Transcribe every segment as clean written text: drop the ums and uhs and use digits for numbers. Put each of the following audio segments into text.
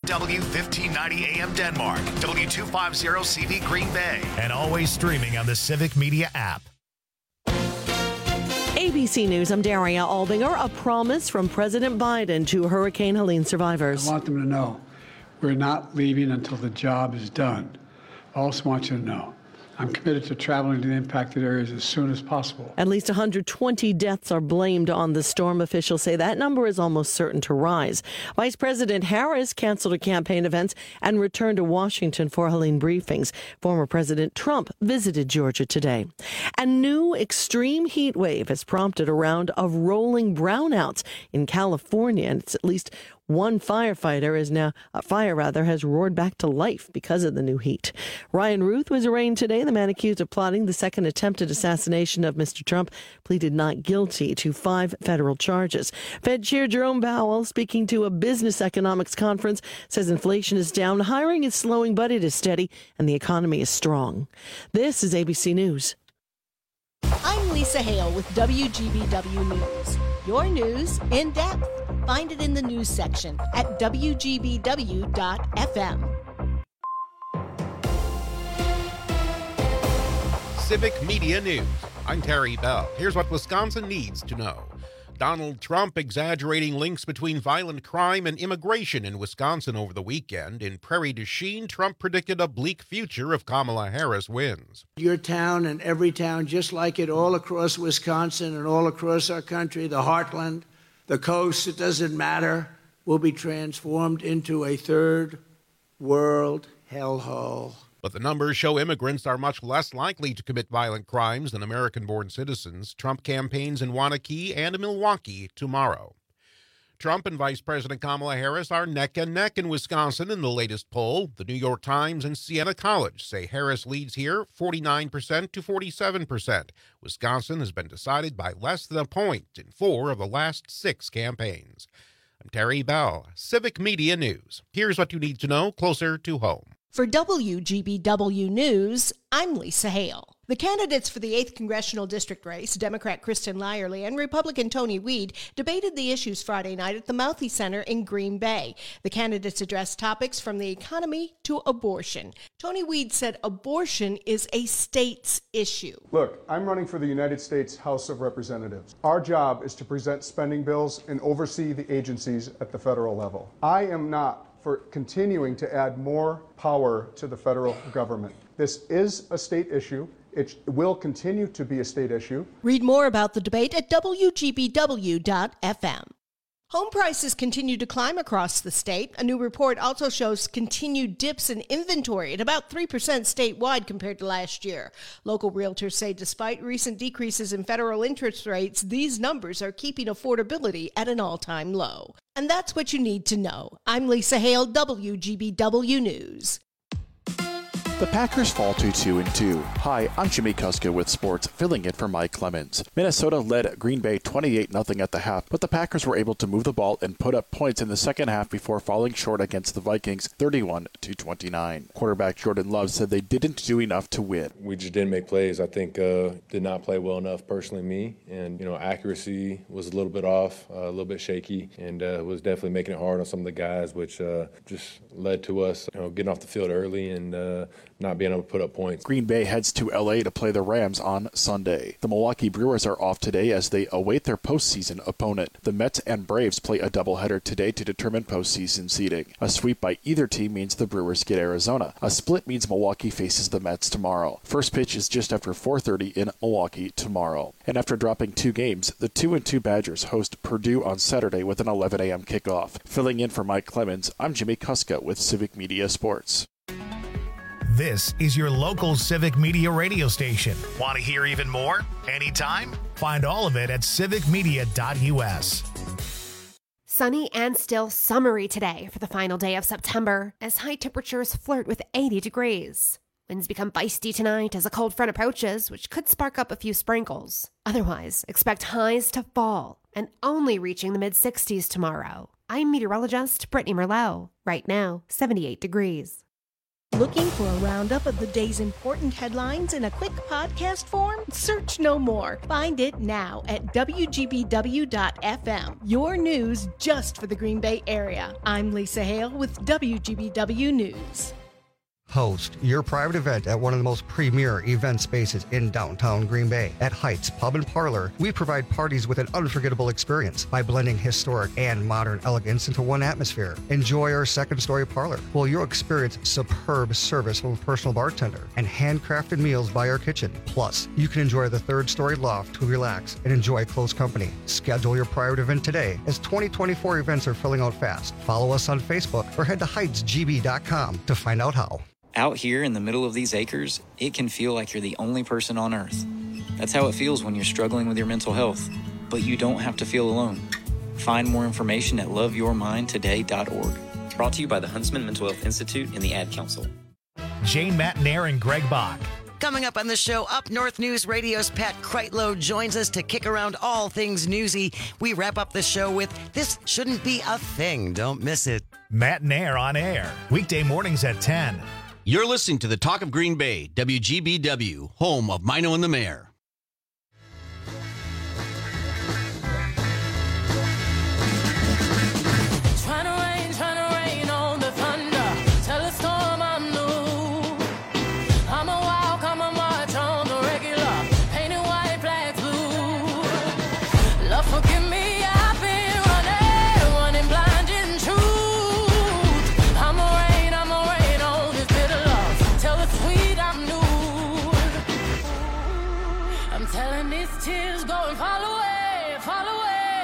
W1590 AM Denmark, W250CV Green Bay, and always streaming on the Civic Media app. ABC News, I'm Daria Albinger. A promise from President Biden to Hurricane Helene survivors. I want them to know we're not leaving until the job is done. I also want you to know I'm committed to traveling to the impacted areas as soon as possible. At least 120 deaths are blamed on the storm. Officials say that number is almost certain to rise. Vice President Harris canceled her campaign events and returned to Washington for Helene briefings. Former President Trump visited Georgia today. A new extreme heat wave has prompted a round of rolling brownouts in California, and it's at least one fire has roared back to life because of the new heat. Ryan Ruth was arraigned today. The man accused of plotting the second attempted assassination of Mr. Trump pleaded not guilty to 5 federal charges. Fed Chair Jerome Powell, speaking to a business economics conference, says inflation is down, hiring is slowing, but it is steady, and the economy is strong. This is ABC News. I'm Lisa Hale with WGBW News. Your news in depth. Find it in the news section at WGBW.FM. Civic Media News. I'm Terry Bell. Here's what Wisconsin needs to know. Donald Trump exaggerating links between violent crime and immigration in Wisconsin over the weekend. In Prairie du Chien, Trump predicted a bleak future if Kamala Harris wins. Your town and every town, just like it all across Wisconsin and all across our country, the heartland, the coast, it doesn't matter, will be transformed into a third world hellhole. But the numbers show immigrants are much less likely to commit violent crimes than American-born citizens. Trump campaigns in Waunakee and Milwaukee tomorrow. Trump and Vice President Kamala Harris are neck and neck in Wisconsin in the latest poll. The New York Times and Siena College say Harris leads here 49% to 47%. Wisconsin has been decided by less than a point in 4 of the last 6 campaigns. I'm Terry Bell, Civic Media News. Here's what you need to know closer to home. For WGBW News, I'm Lisa Hale. The candidates for the 8th Congressional District race, Democrat Kristen Lyerly and Republican Tony Weed, debated the issues Friday night at the Mouthie Center in Green Bay. The candidates addressed topics from the economy to abortion. Tony Weed said abortion is a state's issue. Look, I'm running for the United States House of Representatives. Our job is to present spending bills and oversee the agencies at the federal level. I am not for continuing to add more power to the federal government. This is a state issue. It will continue to be a state issue. Read more about the debate at WGBW.FM. Home prices continue to climb across the state. A new report also shows continued dips in inventory at about 3% statewide compared to last year. Local realtors say despite recent decreases in federal interest rates, these numbers are keeping affordability at an all-time low. And that's what you need to know. I'm Lisa Hale, WGBW News. The Packers fall to 2-2. Hi, I'm Jimmy Kuska with sports, filling in for Mike Clemens. Minnesota led Green Bay 28-0 at the half, but the Packers were able to move the ball and put up points in the second half before falling short against the Vikings 31-29. Quarterback Jordan Love said they didn't do enough to win. We just didn't make plays. I think did not play well enough, personally, me. And, accuracy was a little bit off, a little bit shaky, and was definitely making it hard on some of the guys, which just led to us, getting off the field early and not being able to put up points. Green Bay heads to L.A. to play the Rams on Sunday. The Milwaukee Brewers are off today as they await their postseason opponent. The Mets and Braves play a doubleheader today to determine postseason seeding. A sweep by either team means the Brewers get Arizona. A split means Milwaukee faces the Mets tomorrow. First pitch is just after 4:30 in Milwaukee tomorrow. And after dropping 2 games, the 2-2 Badgers host Purdue on Saturday with an 11 a.m. kickoff. Filling in for Mike Clemens, I'm Jimmy Kuska with Civic Media Sports. This is your local Civic Media radio station. Want to hear even more? Anytime? Find all of it at civicmedia.us. Sunny and still summery today for the final day of September as high temperatures flirt with 80 degrees. Winds become feisty tonight as a cold front approaches, which could spark up a few sprinkles. Otherwise, expect highs to fall and only reaching the mid-60s tomorrow. I'm meteorologist Brittany Merlot. Right now, 78 degrees. Looking for a roundup of the day's important headlines in a quick podcast form? Search no more. Find it now at WGBW.FM. Your news just for the Green Bay area. I'm Lisa Hale with WGBW News. Host your private event at one of the most premier event spaces in downtown Green Bay. At Heights Pub and Parlor, we provide parties with an unforgettable experience by blending historic and modern elegance into one atmosphere. Enjoy our second-story parlor, while you'll experience superb service from a personal bartender and handcrafted meals by our kitchen. Plus, you can enjoy the third-story loft to relax and enjoy close company. Schedule your private event today, as 2024 events are filling out fast. Follow us on Facebook or head to heightsgb.com to find out how. Out here in the middle of these acres, it can feel like you're the only person on Earth. That's how it feels when you're struggling with your mental health. But you don't have to feel alone. Find more information at loveyourmindtoday.org. Brought to you by the Huntsman Mental Health Institute and the Ad Council. Jane Matnair and Greg Bach. Coming up on the show, Up North News Radio's Pat Kreitlow joins us to kick around all things newsy. We wrap up the show with This Shouldn't Be a Thing. Don't miss it. Matnair on air, weekday mornings at 10. You're listening to the Talk of Green Bay, WGBW, home of Mino and the Mayor. Trying to rain on the thunder. Tell a storm I'm new. I'm a walk, I'm a march on the regular. Painted white flags blue. Love, forgive me, I've been running blind in truth. I'm a rain on this bitter love. Tell the sweet I'm new. I'm telling these tears go and fall away, fall away.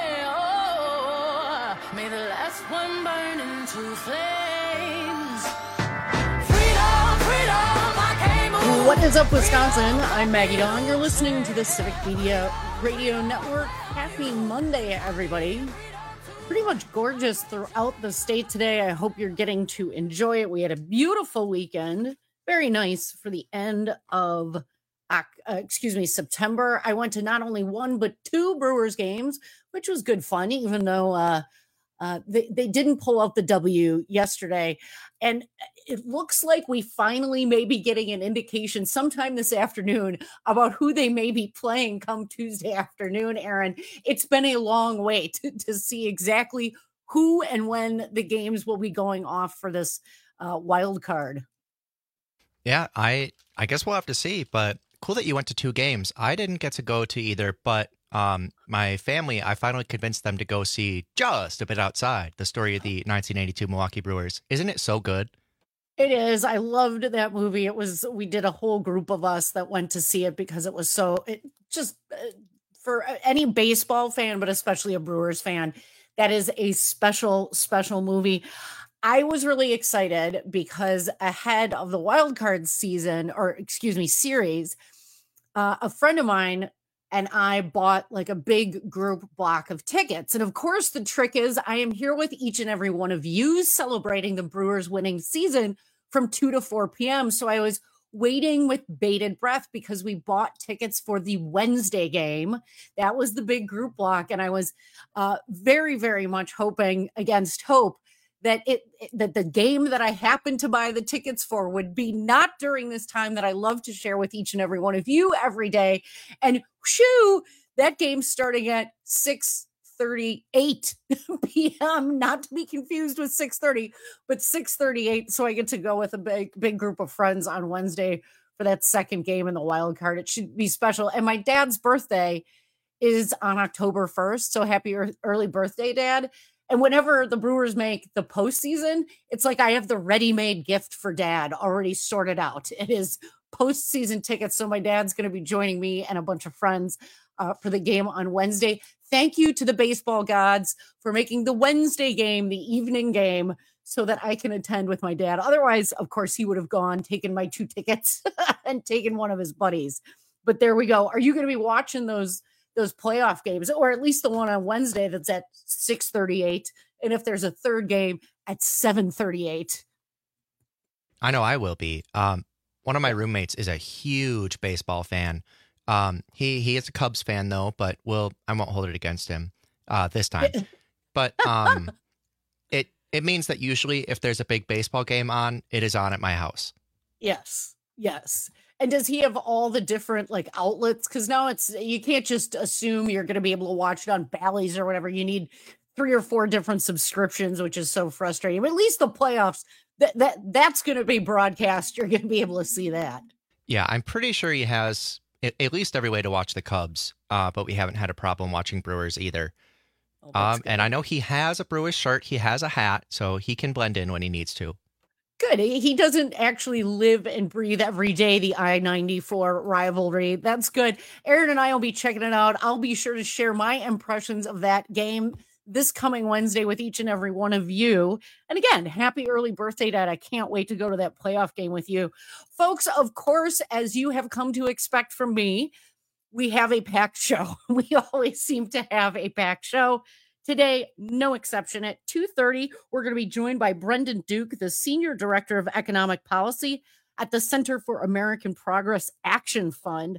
Oh, may the last one burn into flames. Freedom, freedom, I came away. What is up, Wisconsin? I'm Maggie Dawn. You're listening to the Civic Media Radio Network. Happy Monday, everybody. Pretty much gorgeous throughout the state today. I hope you're getting to enjoy it. We had a beautiful weekend. Very nice for the end of September. I went to not only one, but two Brewers games, which was good fun, even though they didn't pull out the W yesterday. And it looks like we finally may be getting an indication sometime this afternoon about who they may be playing come Tuesday afternoon, Aaron. It's been a long wait to see exactly who and when the games will be going off for this wild card. Yeah, I guess we'll have to see, but cool that you went to two games. I didn't get to go to either, but my family, I finally convinced them to go see Just a Bit Outside, the story of the 1982 Milwaukee Brewers. Isn't it so good? It is. I loved that movie. We did a whole group of us that went to see it because it was for any baseball fan, but especially a Brewers fan, that is a special, special movie. I was really excited because ahead of the wild card series, a friend of mine and I bought like a big group block of tickets. And of course, the trick is I am here with each and every one of you celebrating the Brewers winning season from 2 to 4 p.m. So I was waiting with bated breath because we bought tickets for the Wednesday game. That was the big group block. And I was very, very much hoping against hope that the game that I happened to buy the tickets for would be not during this time that I love to share with each and every one of you every day. And shoo, that game starting at 6:38 p.m., not to be confused with 6:30, but 6:38. So I get to go with a big group of friends on Wednesday for that second game in the wild card. It should be special. And my dad's birthday is on October 1st. So happy early birthday, Dad. And whenever the Brewers make the postseason, it's like I have the ready-made gift for Dad already sorted out. It is postseason tickets. So my dad's going to be joining me and a bunch of friends for the game on Wednesday. Thank you to the baseball gods for making the Wednesday game the evening game so that I can attend with my dad. Otherwise, of course, he would have gone, taken my 2 tickets and taken one of his buddies. But there we go. Are you going to be watching those playoff games, or at least the one on Wednesday that's at 6:38, and if there's a third game at 7:38? I know I will be. One of my roommates is a huge baseball fan. He is a Cubs fan though, but I won't hold it against him this time. But It means that usually if there's a big baseball game on, it is on at my house. Yes. And does he have all the different like outlets? Because now you can't just assume you're going to be able to watch it on Bally's or whatever. You need 3 or 4 different subscriptions, which is so frustrating. But at least the playoffs, that's going to be broadcast. You're going to be able to see that. Yeah, I'm pretty sure he has at least every way to watch the Cubs, but we haven't had a problem watching Brewers either. And I know he has a Brewers shirt. He has a hat, so he can blend in when he needs to. Good. He doesn't actually live and breathe every day the I-94 rivalry. That's good. Aaron and I will be checking it out. I'll be sure to share my impressions of that game this coming Wednesday with each and every one of you. And again, happy early birthday, Dad. I can't wait to go to that playoff game with you. Folks, of course, as you have come to expect from me, we have a packed show. We always seem to have a packed show. Today, no exception. At 2:30, we're going to be joined by Brendan Duke, the Senior Director of Economic Policy at the Center for American Progress Action Fund.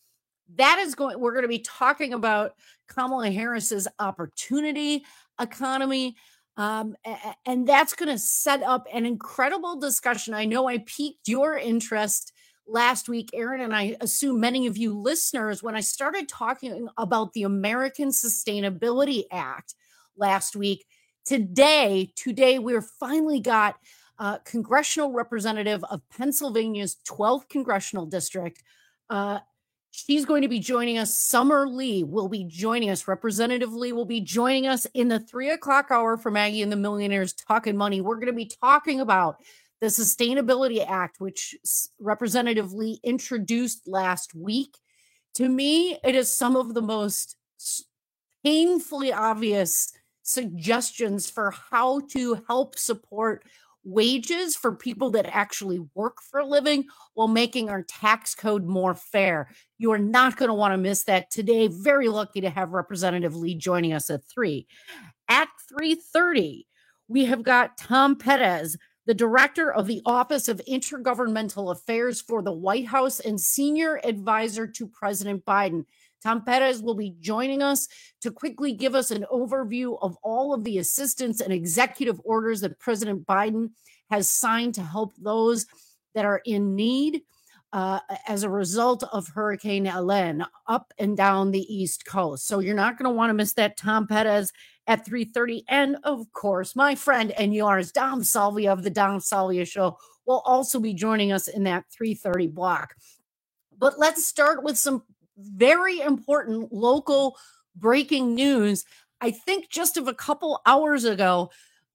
We're going to be talking about Kamala Harris's opportunity economy. And that's going to set up an incredible discussion. I know I piqued your interest last week, Aaron, and I assume many of you listeners, when I started talking about the American Sustainability Act last week. Today we're finally got a congressional representative of Pennsylvania's 12th congressional district. She's going to be joining us. Summer Lee will be joining us. Representative Lee will be joining us in the 3:00 hour for Maggie and the Millionaires Talking Money. We're going to be talking about the Sustainability Act, which Representative Lee introduced last week. To me, it is some of the most painfully obvious suggestions for how to help support wages for people that actually work for a living while making our tax code more fair. You are not going to want to miss that today. Very lucky to have Representative Lee joining us at 3. At 3:30, we have got Tom Perez, the director of the Office of Intergovernmental Affairs for the White House and senior advisor to President Biden. Tom Perez will be joining us to quickly give us an overview of all of the assistance and executive orders that President Biden has signed to help those that are in need as a result of Hurricane Helene up and down the East Coast. So you're not going to want to miss that. Tom Perez at 3:30. And of course, my friend and yours, Dom Salvia of the Dom Salvia Show, will also be joining us in that 3:30 block. But let's start with some very important local breaking news. I think just of a couple hours ago,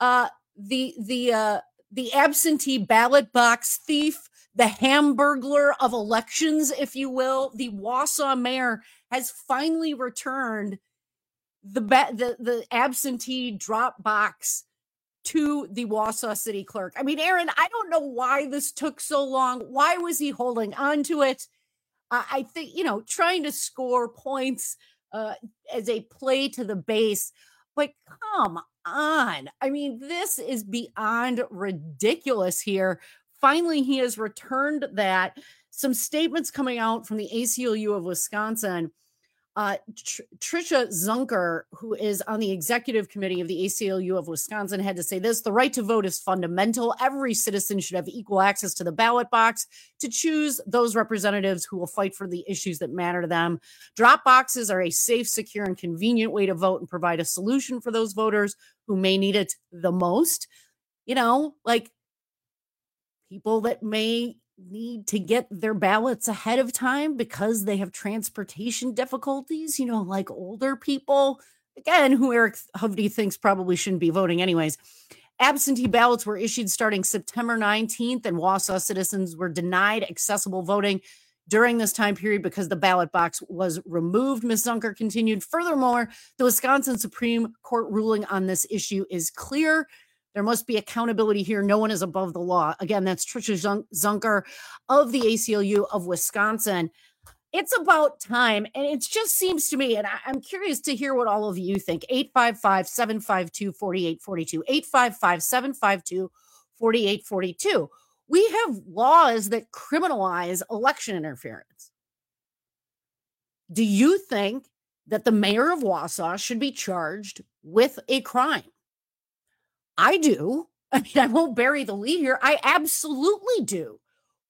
the absentee ballot box thief, the Hamburglar of elections, if you will, the Wausau mayor has finally returned the absentee drop box to the Wausau city clerk. I mean, Aaron, I don't know why this took so long. Why was he holding on to it? I think, trying to score points as a play to the base, but come on. I mean, this is beyond ridiculous here. Finally, he has returned that. Some statements coming out from the ACLU of Wisconsin. Tricia Zunker, who is on the executive committee of the ACLU of Wisconsin, had to say this: the right to vote is fundamental. Every citizen should have equal access to the ballot box to choose those representatives who will fight for the issues that matter to them. Drop boxes are a safe, secure, and convenient way to vote and provide a solution for those voters who may need it the most. Like people that may need to get their ballots ahead of time because they have transportation difficulties, like older people, again, who Eric Hovde thinks probably shouldn't be voting anyways. Absentee ballots were issued starting September 19th, and Wausau citizens were denied accessible voting during this time period because the ballot box was removed, Ms. Zunker continued. Furthermore, the Wisconsin Supreme Court ruling on this issue is clear. There must be accountability here. No one is above the law. Again, that's Tricia Zunker of the ACLU of Wisconsin. It's about time. And it just seems to me, and I'm curious to hear what all of you think. 855-752-4842. 855-752-4842. We have laws that criminalize election interference. Do you think that the mayor of Wausau should be charged with a crime? I do. I mean, I won't bury the lead here. I absolutely do.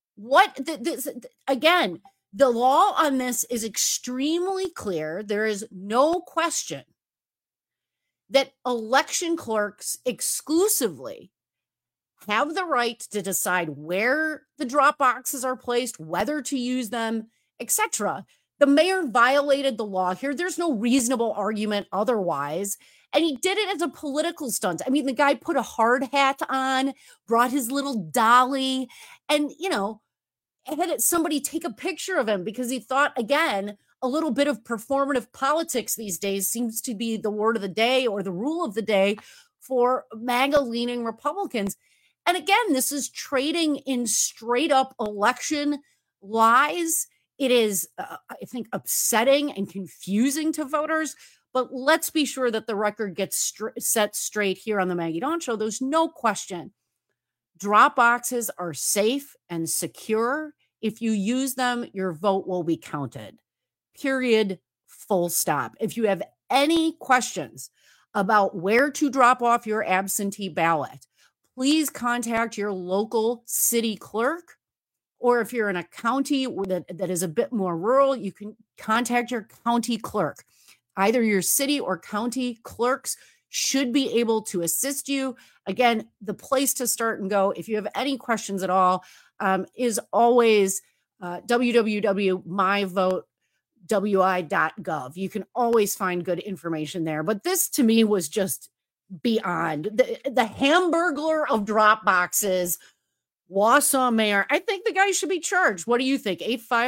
Again, the law on this is extremely clear. There is no question that election clerks exclusively have the right to decide where the drop boxes are placed, whether to use them, etc. The mayor violated the law here. There's no reasonable argument otherwise. And he did it as a political stunt. I mean, the guy put a hard hat on, brought his little dolly, and, had somebody take a picture of him because he thought, again, a little bit of performative politics these days seems to be the word of the day or the rule of the day for MAGA-leaning Republicans. And again, this is trading in straight up election lies. It is, I think, upsetting and confusing to voters. But let's be sure that the record gets set straight here on the Maggie Dawn Show. There's no question. Drop boxes are safe and secure. If you use them, your vote will be counted. Period. Full stop. If you have any questions about where to drop off your absentee ballot, please contact your local city clerk. Or if you're in a county that is a bit more rural, you can contact your county clerk. Either your city or county clerks should be able to assist you. Again, the place to start and go, if you have any questions at all, is always www.myvotewi.gov. You can always find good information there. But this, to me, was just beyond. The Hamburglar of drop boxes, Wausau mayor. I think the guy should be charged. What do you think?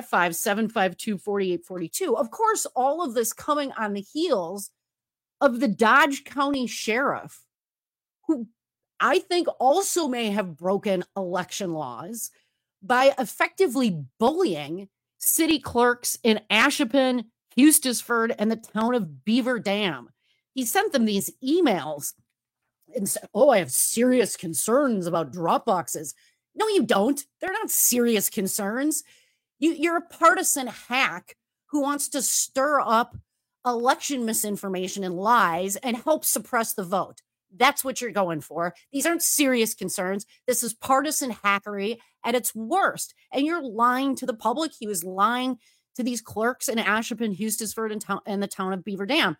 855-752-4842. Of course, all of this coming on the heels of the Dodge County sheriff, who I think also may have broken election laws by effectively bullying city clerks in Ashippun, Hustisford, and the town of Beaver Dam. He sent them these emails and said, I have serious concerns about drop boxes. No, you don't. They're not serious concerns. You're a partisan hack who wants to stir up election misinformation and lies and help suppress the vote. That's what you're going for. These aren't serious concerns. This is partisan hackery at its worst. And you're lying to the public. He was lying to these clerks in Ashippun, Hustisford, and the town of Beaver Dam.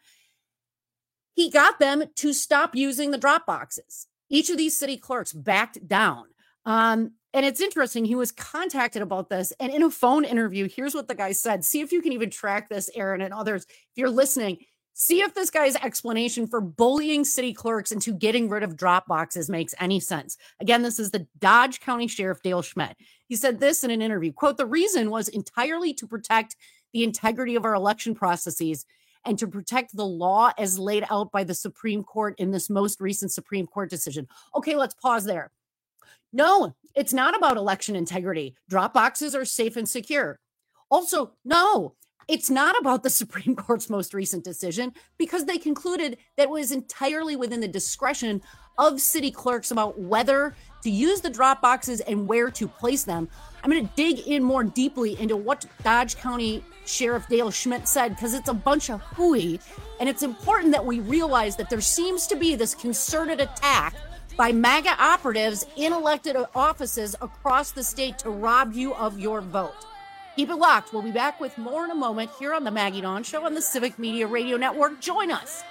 He got them to stop using the drop boxes. Each of these city clerks backed down. And it's interesting. He was contacted about this, and in a phone interview, here's what the guy said. See if you can even track this, Aaron, and others. If you're listening, see if this guy's explanation for bullying city clerks into getting rid of drop boxes makes any sense. Again, this is the Dodge County Sheriff Dale Schmidt. He said this in an interview, quote, "The reason was entirely to protect the integrity of our election processes and to protect the law as laid out by the Supreme Court in this most recent Supreme Court decision." Okay, let's pause there. No, it's not about election integrity. Drop boxes are safe and secure. Also, no, it's not about the Supreme Court's most recent decision because they concluded that it was entirely within the discretion of city clerks about whether to use the drop boxes and where to place them. I'm going to dig in more deeply into what Dodge County Sheriff Dale Schmidt said because it's a bunch of hooey, and it's important that we realize that there seems to be this concerted attack by MAGA operatives in elected offices across the state to rob you of your vote. Keep it locked. We'll be back with more in a moment here on the Maggie Dawn Show on the Civic Media Radio Network. Join us,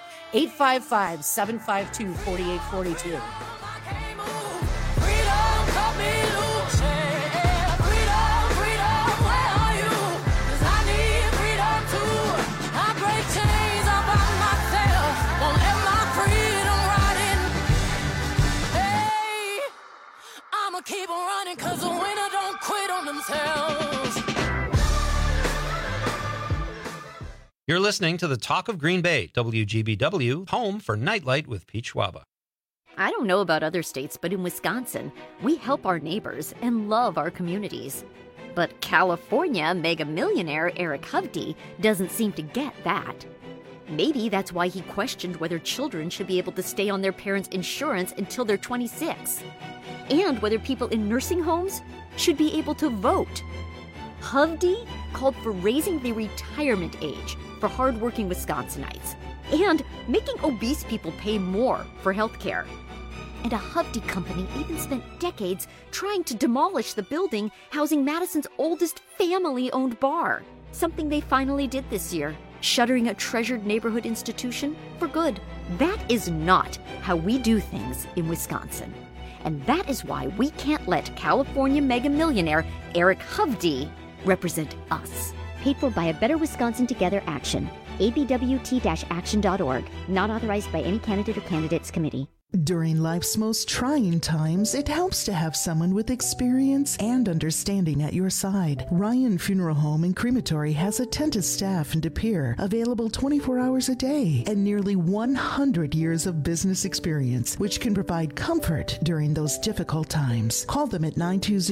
855-752-4842. Keep on running because the winner don't quit on themselves. You're listening to the Talk of Green Bay, WGBW, home for Nightlight with Pete Schwaba. I don't know about other states, but in Wisconsin, we help our neighbors and love our communities. But California mega millionaire Eric Hovde doesn't seem to get that. Maybe that's why he questioned whether children should be able to stay on their parents' insurance until they're 26. And whether people in nursing homes should be able to vote. Hovde called for raising the retirement age for hardworking Wisconsinites and making obese people pay more for health care. And a Hovde company even spent decades trying to demolish the building housing Madison's oldest family-owned bar. Something they finally did this year, shuttering a treasured neighborhood institution for good. That is not how we do things in Wisconsin. And that is why we can't let California mega millionaire Eric Hovde represent us. Paid for by a Better Wisconsin Together action. abwt-action.org. Not authorized by any candidate or candidates committee. During life's most trying times, it helps to have someone with experience and understanding at your side. Ryan Funeral Home and Crematory has attentive staff in De Pere, available 24 hours a day, and nearly 100 years of business experience, which can provide comfort during those difficult times. Call them at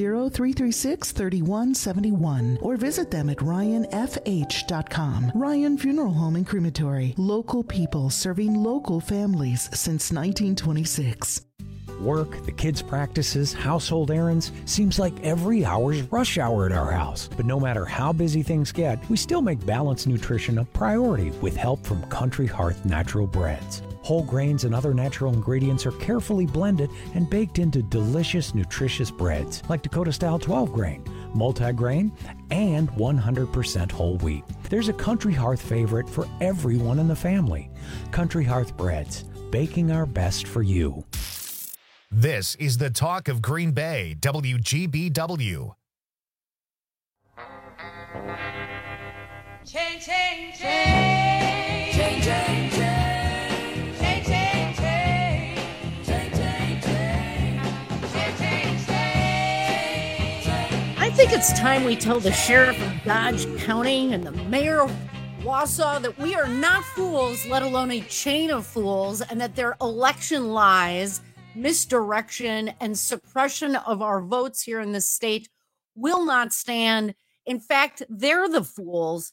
920-336-3171 or visit them at ryanfh.com. Ryan Funeral Home and Crematory, local people serving local families since 1926. Work, the kids' practices, household errands, seems like every hour's rush hour at our house. But no matter how busy things get, we still make balanced nutrition a priority with help from Country Hearth Natural Breads. Whole grains and other natural ingredients are carefully blended and baked into delicious, nutritious breads like Dakota-style 12-grain, multi-grain, and 100% whole wheat. There's a Country Hearth favorite for everyone in the family. Country Hearth Breads, baking our best for you. This is the Talk of Green Bay, WGBW. Change, change, change. Change, change, change. Change, change, change. Change, change, change. Change, change, change. I think it's time we tell the sheriff of Dodge County and the mayor of Wausau that we are not fools, let alone a chain of fools, and that their election lies, misdirection, and suppression of our votes here in the state will not stand. In fact, they're the fools.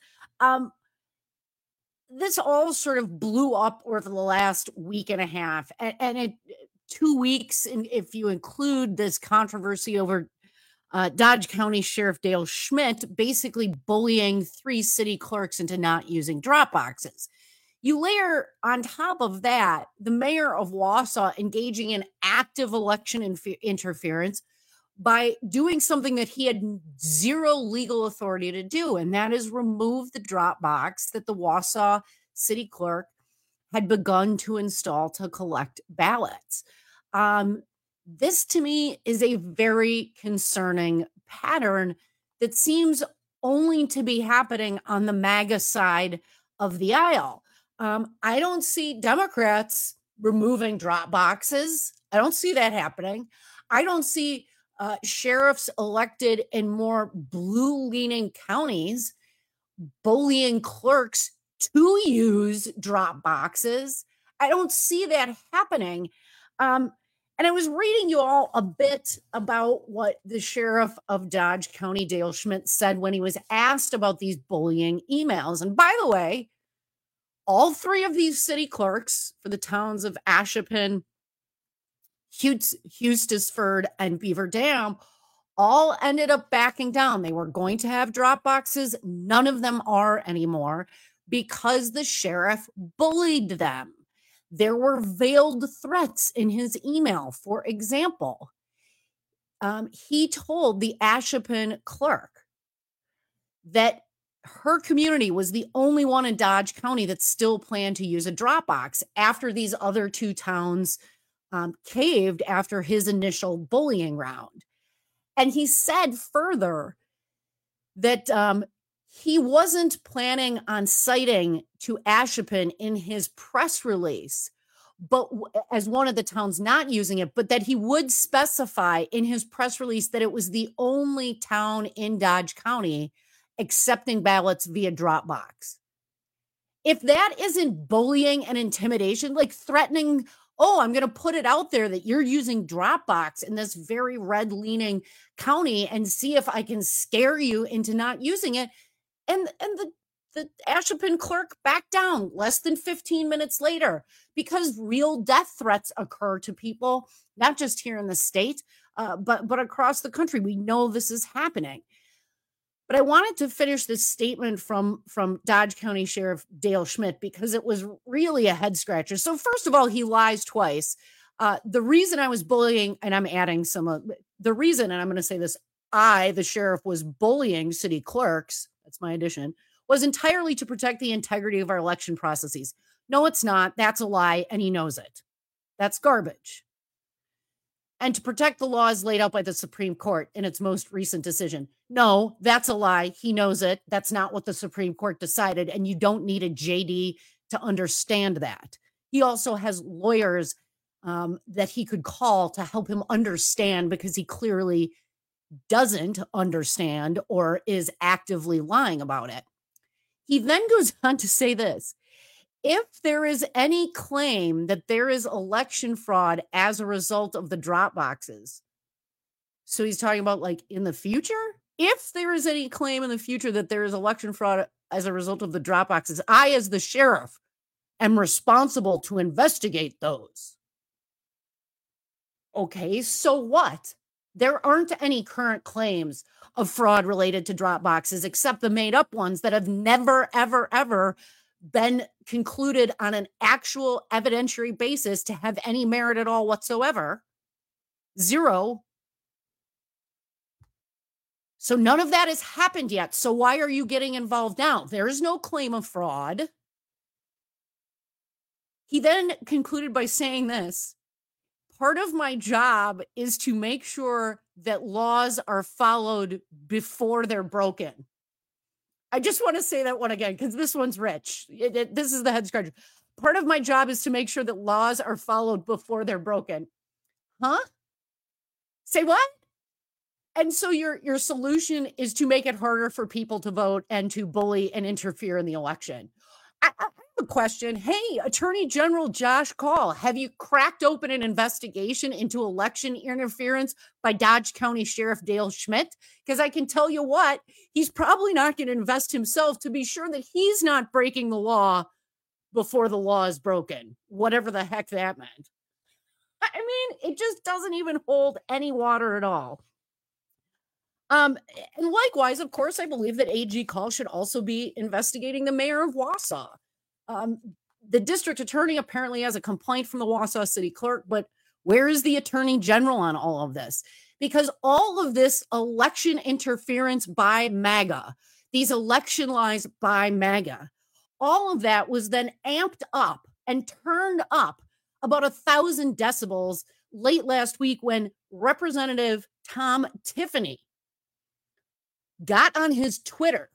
This all sort of blew up over the last week and a half, and 2 weeks, if you include this controversy over Dodge County Sheriff Dale Schmidt basically bullying 3 city clerks into not using drop boxes. You layer on top of that the mayor of Wausau engaging in active election interference by doing something that he had zero legal authority to do, and that is remove the drop box that the Wausau city clerk had begun to install to collect ballots. This to me is a very concerning pattern that seems only to be happening on the MAGA side of the aisle. I don't see Democrats removing drop boxes. I don't see that happening. I don't see sheriffs elected in more blue-leaning counties bullying clerks to use drop boxes. I don't see that happening. And I was reading you all a bit about what the sheriff of Dodge County, Dale Schmidt, said when he was asked about these bullying emails. And by the way, all 3 of these city clerks for the towns of Ashippun, Hustisford, and Beaver Dam all ended up backing down. They were going to have drop boxes. None of them are anymore because the sheriff bullied them. There were veiled threats in his email. For example, he told the Ashippun clerk that her community was the only one in Dodge County that still planned to use a drop box after these other 2 towns caved after his initial bullying round. And he said further that he wasn't planning on citing to Ashippun in his press release, but as one of the towns not using it, but that he would specify in his press release that it was the only town in Dodge County accepting ballots via Dropbox. If that isn't bullying and intimidation, like threatening, oh, I'm going to put it out there that you're using Dropbox in this very red-leaning county and see if I can scare you into not using it. And the Ashippun clerk backed down less than 15 minutes later because real death threats occur to people, not just here in the state, but across the country. We know this is happening. But I wanted to finish this statement from Dodge County Sheriff Dale Schmidt because it was really a head scratcher. So first of all, he lies twice. The reason I was bullying, and I'm adding the reason, and I'm going to say this, the sheriff, was bullying city clerks, that's my addition, was entirely to protect the integrity of our election processes. No, it's not. That's a lie, and he knows it. That's garbage. And to protect the laws laid out by the Supreme Court in its most recent decision. No, that's a lie. He knows it. That's not what the Supreme Court decided, and you don't need a JD to understand that. He also has lawyers that he could call to help him understand, because he clearly doesn't understand or is actively lying about it. He then goes on to say this: if there is any claim that there is election fraud as a result of the drop boxes, so he's talking about like in the future, if there is any claim in the future that there is election fraud as a result of the drop boxes, I, as the sheriff, am responsible to investigate those. Okay, so what? There aren't any current claims of fraud related to drop boxes, except the made up ones that have never, ever, ever been concluded on an actual evidentiary basis to have any merit at all whatsoever. Zero. So none of that has happened yet. So why are you getting involved now? There is no claim of fraud. He then concluded by saying this: part of my job is to make sure that laws are followed before they're broken. I just want to say that one again, because this one's rich. This is the head scratcher. Part of my job is to make sure that laws are followed before they're broken. Huh? Say what? And so your solution is to make it harder for people to vote and to bully and interfere in the election. I have a question. Hey, Attorney General Josh Kaul, have you cracked open an investigation into election interference by Dodge County Sheriff Dale Schmidt? Because I can tell you what, he's probably not going to invest himself to be sure that he's not breaking the law before the law is broken, whatever the heck that meant. I mean, it just doesn't even hold any water at all. And likewise, of course, I believe that AG Kaul should also be investigating the mayor of Wausau. The district attorney apparently has a complaint from the Wausau city clerk, but where is the attorney general on all of this? Because all of this election interference by MAGA, these election lies by MAGA, all of that was then amped up and turned up about 1,000 decibels late last week when Representative Tom Tiffany got on his Twitter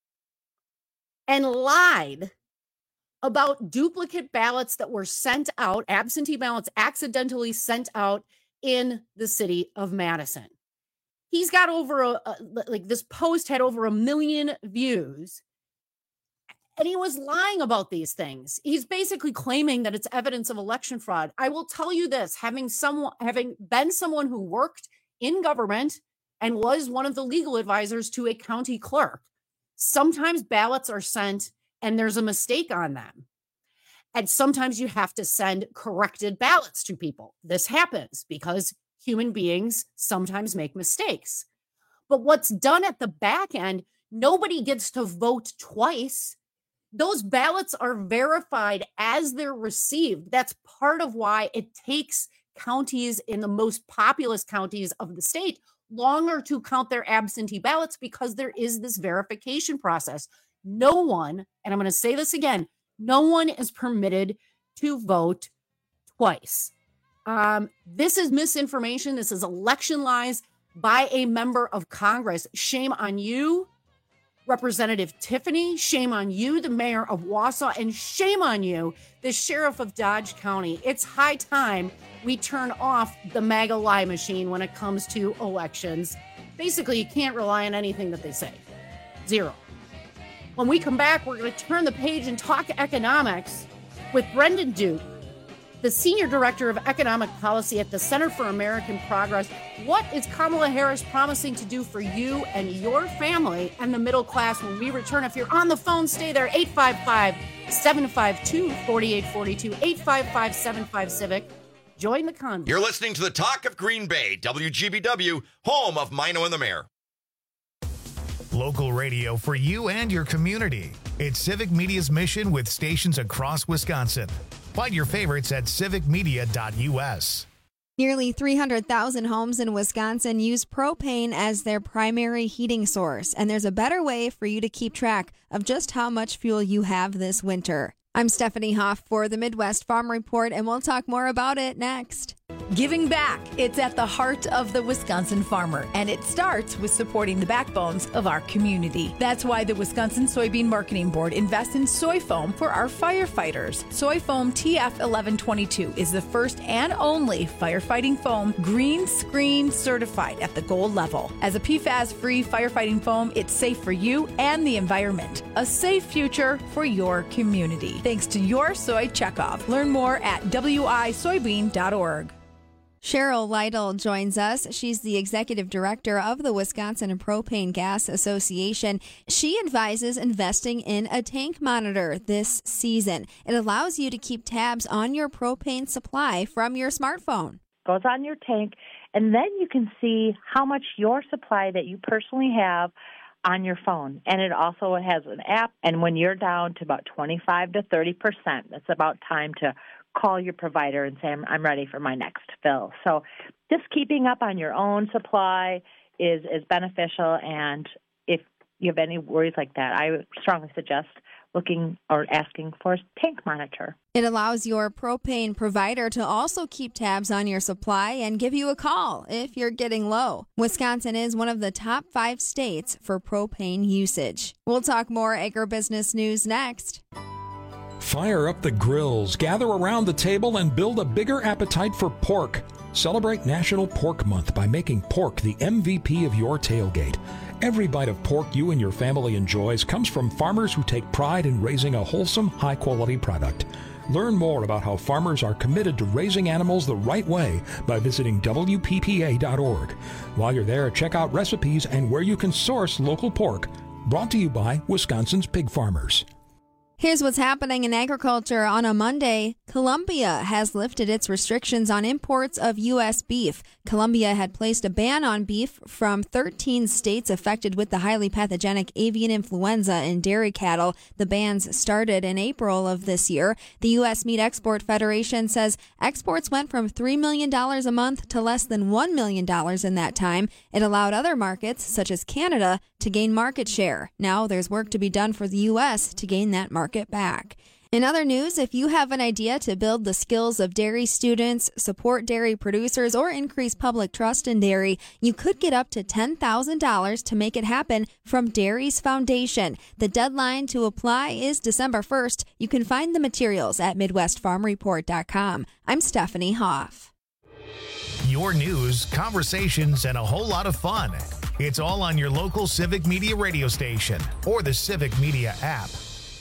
and lied about duplicate ballots that were sent out, absentee ballots accidentally sent out in the city of Madison. He's got over this post had over 1 million views, and he was lying about these things. He's basically claiming that it's evidence of election fraud. I will tell you this, having been someone who worked in government and was one of the legal advisors to a county clerk, sometimes ballots are sent and there's a mistake on them. And sometimes you have to send corrected ballots to people. This happens because human beings sometimes make mistakes. But what's done at the back end, nobody gets to vote twice. Those ballots are verified as they're received. That's part of why it takes counties in the most populous counties of the state longer to count their absentee ballots, because there is this verification process. No one, and I'm going to say this again, no one is permitted to vote twice. This is misinformation. This is election lies by a member of Congress. Shame on you, Representative Tiffany. Shame on you, the mayor of Wausau, and shame on you, the sheriff of Dodge County. It's high time we turn off the MAGA lie machine when it comes to elections. Basically, you can't rely on anything that they say. Zero. When we come back, we're going to turn the page and talk economics with Brendan Duke, the Senior Director of Economic Policy at the Center for American Progress. What is Kamala Harris promising to do for you and your family and the middle class when we return? If you're on the phone, stay there. 855-752-4842, 855-75-CIVIC. Join the conversation. You're listening to the Talk of Green Bay, WGBW, home of Mino and the Mayor. Local radio for you and your community. It's Civic Media's mission with stations across Wisconsin. Find your favorites at civicmedia.us. Nearly 300,000 homes in Wisconsin use propane as their primary heating source, and there's a better way for you to keep track of just how much fuel you have this winter. I'm Stephanie Hoff for the Midwest Farm Report, and we'll talk more about it next. Giving back. It's at the heart of the Wisconsin farmer, and it starts with supporting the backbones of our community. That's why the Wisconsin Soybean Marketing Board invests in soy foam for our firefighters. Soy foam TF 1122 is the first and only firefighting foam green screen certified at the gold level. As a PFAS-free firefighting foam, it's safe for you and the environment. A safe future for your community. Thanks to your soy checkoff. Learn more at wisoybean.org. Cheryl Lytle joins us. She's the executive director of the Wisconsin Propane Gas Association. She advises investing in a tank monitor this season. It allows you to keep tabs on your propane supply from your smartphone. Goes on your tank, and then you can see how much your supply that you personally have on your phone. And it also has an app, and when you're down to about 25 to 30%, it's about time to call your provider and say, I'm ready for my next fill. So just keeping up on your own supply is beneficial, and if you have any worries like that, I would strongly suggest looking or asking for a tank monitor. It allows your propane provider to also keep tabs on your supply and give you a call if you're getting low. Wisconsin is one of the top 5 states for propane usage. We'll talk more agribusiness news next. Fire up the grills, gather around the table, and build a bigger appetite for pork. Celebrate National Pork Month by making pork the MVP of your tailgate. Every bite of pork you and your family enjoys comes from farmers who take pride in raising a wholesome, high-quality product. Learn more about how farmers are committed to raising animals the right way by visiting WPPA.org. While you're there, check out recipes and where you can source local pork. Brought to you by Wisconsin's pig farmers. Here's what's happening in agriculture on a Monday. Colombia has lifted its restrictions on imports of U.S. beef. Colombia had placed a ban on beef from 13 states affected with the highly pathogenic avian influenza in dairy cattle. The bans started in April of this year. The U.S. Meat Export Federation says exports went from $3 million a month to less than $1 million in that time. It allowed other markets, such as Canada, to gain market share. Now there's work to be done for the U.S. to gain that market back. In other news, if you have an idea to build the skills of dairy students, support dairy producers, or increase public trust in dairy, you could get up to $10,000 to make it happen from Dairies Foundation. The deadline to apply is December 1st. You can find the materials at MidwestFarmReport.com. I'm Stephanie Hoff. Your news, conversations, and a whole lot of fun. It's all on your local Civic Media radio station or the Civic Media app.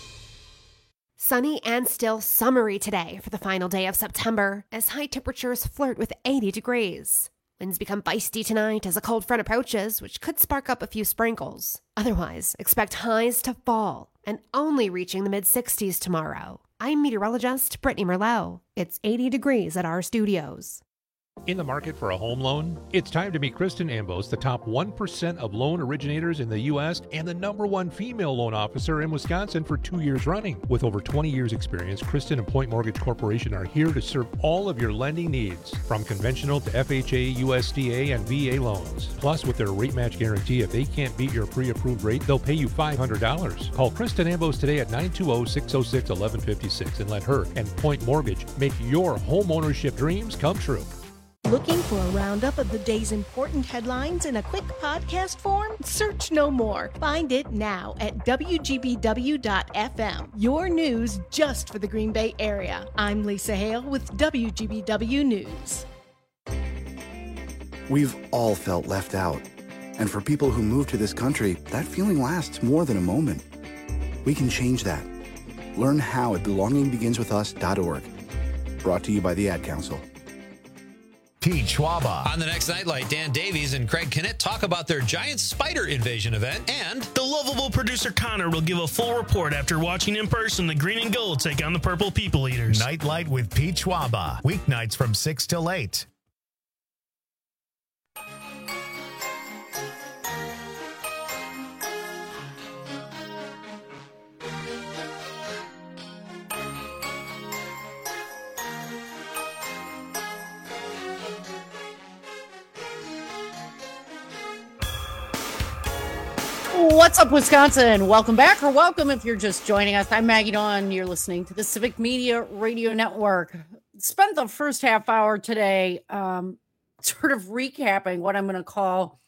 Sunny and still summery today for the final day of September as high temperatures flirt with 80 degrees. Winds become feisty tonight as a cold front approaches, which could spark up a few sprinkles. Otherwise, expect highs to fall and only reaching the mid-60s tomorrow. I'm meteorologist Brittany Merlot. It's 80 degrees at our studios. In the market for a home loan? It's time to meet Kristen Ambos, the top 1% of loan originators in the U.S. and the #1 female loan officer in Wisconsin for 2 years running. With over 20 years experience, Kristen and Point Mortgage Corporation are here to serve all of your lending needs, from conventional to FHA, USDA, and VA loans. Plus, with their rate match guarantee, if they can't beat your pre-approved rate, they'll pay you $500. Call Kristen Ambos today at 920-606-1156 and let her and Point Mortgage make your home ownership dreams come true. Looking for a roundup of the day's important headlines in a quick podcast form? Search no more. Find it now at WGBW.FM. Your news just for the Green Bay area. I'm Lisa Hale with WGBW News. We've all felt left out. And for people who move to this country, that feeling lasts more than a moment. We can change that. Learn how at belongingbeginswithus.org. Brought to you by the Ad Council. Pete Schwaba. On the next Nightlight, Dan Davies and Craig Kennett talk about their giant spider invasion event, and the lovable producer Connor will give a full report after watching in person the Green and Gold take on the Purple People Eaters. Nightlight with Pete Schwaba. Weeknights from 6 till 8. What's up, Wisconsin? Welcome back, or welcome if you're just joining us. I'm Maggie Dawn. You're listening to the Civic Media Radio Network. Spent the first half hour today sort of recapping what I'm going to call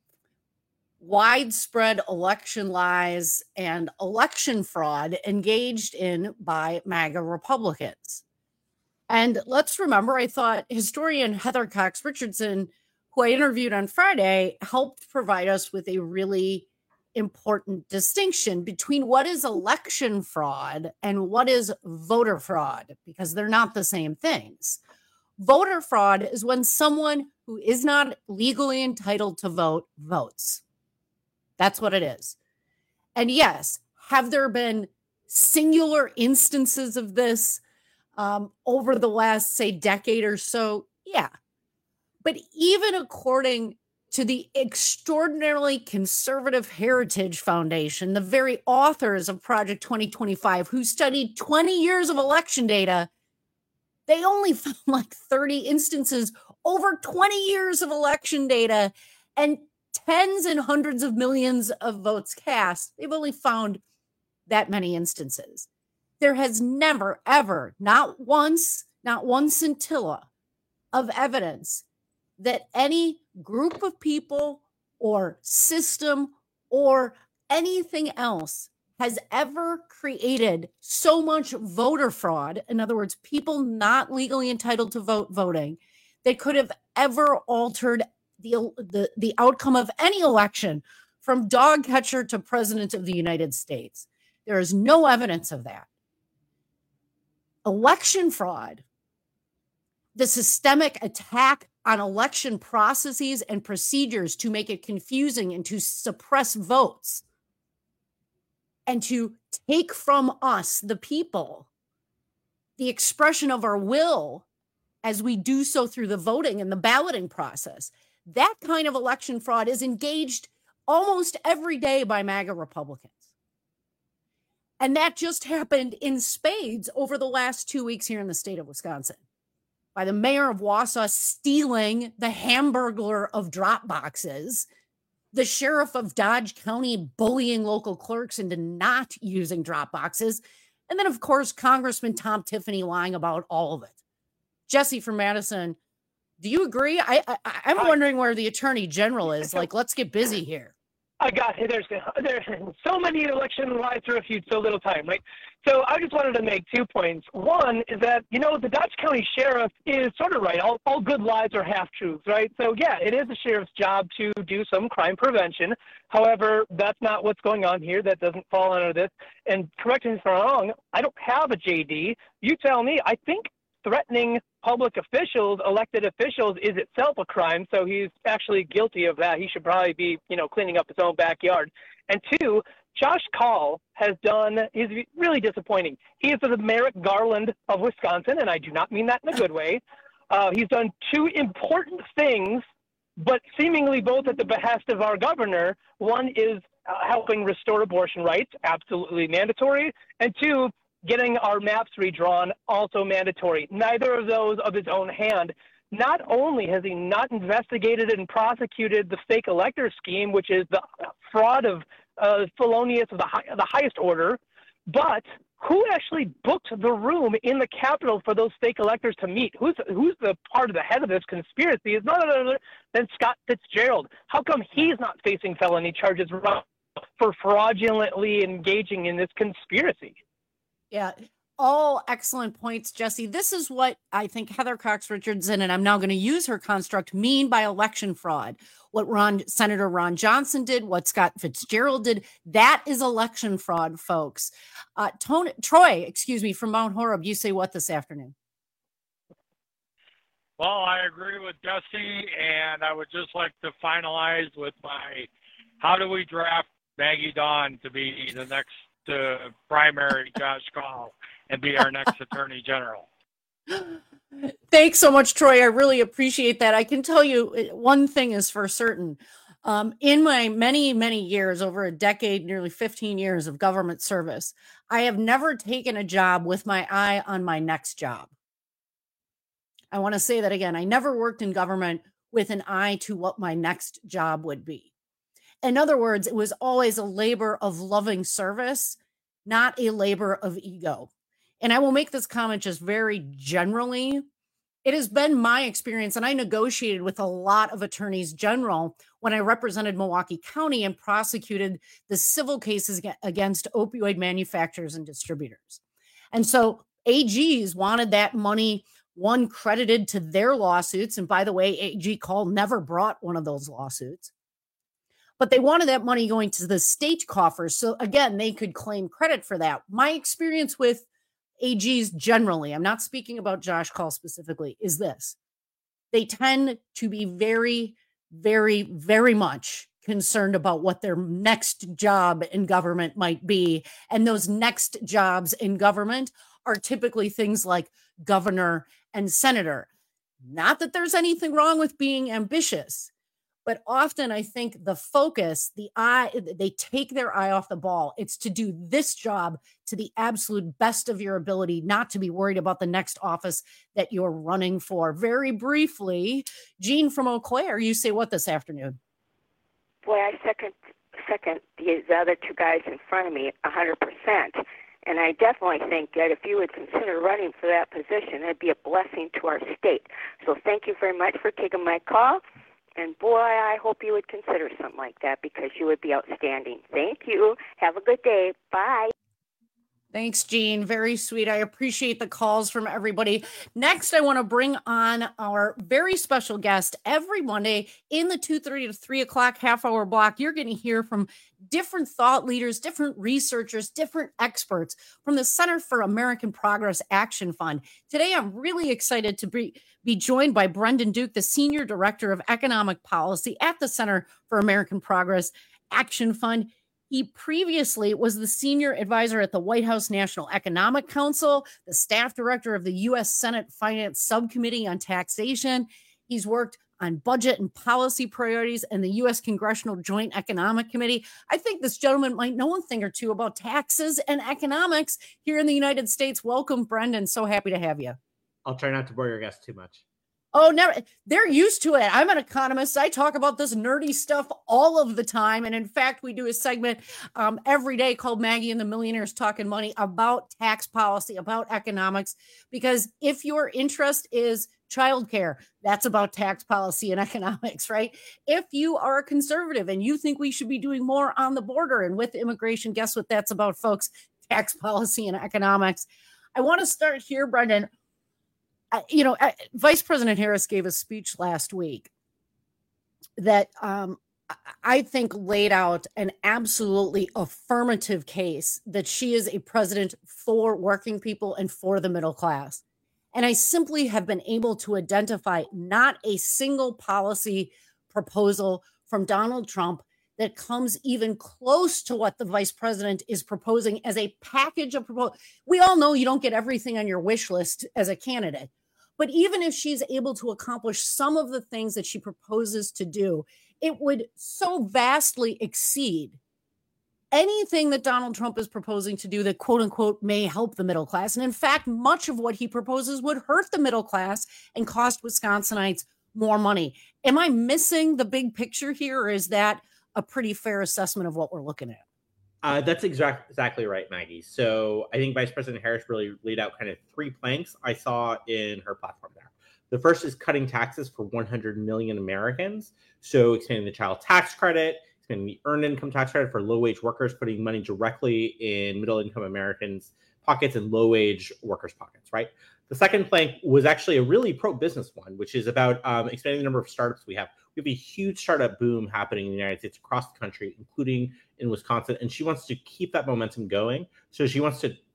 widespread election lies and election fraud engaged in by MAGA Republicans. And let's remember, I thought historian Heather Cox Richardson, who I interviewed on Friday, helped provide us with a really important distinction between what is election fraud and what is voter fraud, because they're not the same things. Voter fraud is when someone who is not legally entitled to vote votes. That's what it is. And yes, have there been singular instances of this over the last, say, decade or so? Yeah. But even according to the extraordinarily conservative Heritage Foundation, the very authors of Project 2025, who studied 20 years of election data, they only found like 30 instances over 20 years of election data and tens and hundreds of millions of votes cast. They've only found that many instances. There has never, ever, not one scintilla of evidence that any group of people or system or anything else has ever created so much voter fraud, in other words, people not legally entitled to voting, that could have ever altered the outcome of any election, from dog catcher to president of the United States. There is no evidence of that. Election fraud, the systemic attack on election processes and procedures to make it confusing and to suppress votes and to take from us, the people, the expression of our will as we do so through the voting and the balloting process. That kind of election fraud is engaged almost every day by MAGA Republicans. And that just happened in spades over the last 2 weeks here in the state of Wisconsin, by the mayor of Wausau stealing the Hamburglar of drop boxes, the sheriff of Dodge County bullying local clerks into not using drop boxes, and then, of course, Congressman Tom Tiffany lying about all of it. Jesse from Madison, do you agree? I'm wondering where the attorney general is. Like, let's get busy here. There's so many election lies to refute so little time, right? So I just wanted to make 2 points. One is that, the Dodge County sheriff is sort of right. All good lies are half-truths, right? So, yeah, it is the sheriff's job to do some crime prevention. However, that's not what's going on here. That doesn't fall under this. And correct me if I'm wrong, I don't have a JD. You tell me. I think threatening public officials, elected officials, is itself a crime. So he's actually guilty of that. He should probably be, cleaning up his own backyard. And 2, Josh Kaul is really disappointing. He is the Merrick Garland of Wisconsin, and I do not mean that in a good way. He's done 2 important things, but seemingly both at the behest of our governor. One is helping restore abortion rights, absolutely mandatory. And 2, getting our maps redrawn, also mandatory. Neither of those of his own hand. Not only has he not investigated and prosecuted the fake elector scheme, which is the fraud of felonious of the highest order, but who actually booked the room in the Capitol for those fake electors to meet? Who's the part of the head of this conspiracy is none other than Scott Fitzgerald. How come he's not facing felony charges for fraudulently engaging in this conspiracy? Yeah, all excellent points, Jesse. This is what I think Heather Cox Richardson, and I'm now going to use her construct, mean by election fraud. What Senator Ron Johnson did, what Scott Fitzgerald did, that is election fraud, folks. Troy, from Mount Horeb, you say what this afternoon? Well, I agree with Jesse, and I would just like to finalize with how do we draft Maggie Dawn to be the next primary Josh Kaul and be our next attorney general. Thanks so much, Troy. I really appreciate that. I can tell you one thing is for certain. In my many, many years, over a decade, nearly 15 years of government service, I have never taken a job with my eye on my next job. I want to say that again. I never worked in government with an eye to what my next job would be. In other words, it was always a labor of loving service, not a labor of ego. And I will make this comment just very generally. It has been my experience, and I negotiated with a lot of attorneys general when I represented Milwaukee County and prosecuted the civil cases against opioid manufacturers and distributors. And so AGs wanted that money, one, credited to their lawsuits. And by the way, AG Call never brought one of those lawsuits. But they wanted that money going to the state coffers. So again, they could claim credit for that. My experience with AGs generally, I'm not speaking about Josh Call specifically, is this. They tend to be very, very, very much concerned about what their next job in government might be. And those next jobs in government are typically things like governor and senator. Not that there's anything wrong with being ambitious, but often I think the focus, they take their eye off the ball. It's to do this job to the absolute best of your ability, not to be worried about the next office that you're running for. Very briefly, Jean from Eau Claire, you say what this afternoon? Boy, I second the other two guys in front of me 100%. And I definitely think that if you would consider running for that position, it'd be a blessing to our state. So thank you very much for taking my call. And boy, I hope you would consider something like that because you would be outstanding. Thank you. Have a good day. Bye. Thanks, Jean. Very sweet. I appreciate the calls from everybody. Next, I want to bring on our very special guest every Monday in the 2:30 to 3 o'clock half-hour block. You're going to hear from different thought leaders, different researchers, different experts from the Center for American Progress Action Fund. Today, I'm really excited to be joined by Brendan Duke, the Senior Director of Economic Policy at the Center for American Progress Action Fund. He previously was the senior advisor at the White House National Economic Council, the staff director of the U.S. Senate Finance Subcommittee on Taxation. He's worked on budget and policy priorities and the U.S. Congressional Joint Economic Committee. I think this gentleman might know a thing or two about taxes and economics here in the United States. Welcome, Brendan. So happy to have you. I'll try not to bore your guests too much. Oh, never. They're used to it. I'm an economist. I talk about this nerdy stuff all of the time. And in fact, we do a segment every day called Maggie and the Millionaires Talking Money about tax policy, about economics, because if your interest is childcare, that's about tax policy and economics, right? If you are a conservative and you think we should be doing more on the border and with immigration, guess what that's about, folks? Tax policy and economics. I want to start here, Brendan. Vice President Harris gave a speech last week that I think laid out an absolutely affirmative case that she is a president for working people and for the middle class. And I simply have been able to identify not a single policy proposal from Donald Trump that comes even close to what the vice president is proposing as a package of proposals. We all know you don't get everything on your wish list as a candidate. But even if she's able to accomplish some of the things that she proposes to do, it would so vastly exceed anything that Donald Trump is proposing to do that, quote unquote, may help the middle class. And in fact, much of what he proposes would hurt the middle class and cost Wisconsinites more money. Am I missing the big picture here, or is that a pretty fair assessment of what we're looking at? That's exactly right, Maggie. So I think Vice President Harris really laid out kind of three planks I saw in her platform there. The first is cutting taxes for 100 million Americans. So expanding the child tax credit, expanding the earned income tax credit for low-wage workers, putting money directly in middle-income Americans' pockets and low-wage workers' pockets, right? The second plank was actually a really pro-business one, which is about expanding the number of startups we have. We have a huge startup boom happening in the United States across the country, including in Wisconsin, and she wants to keep that momentum going. So she wants to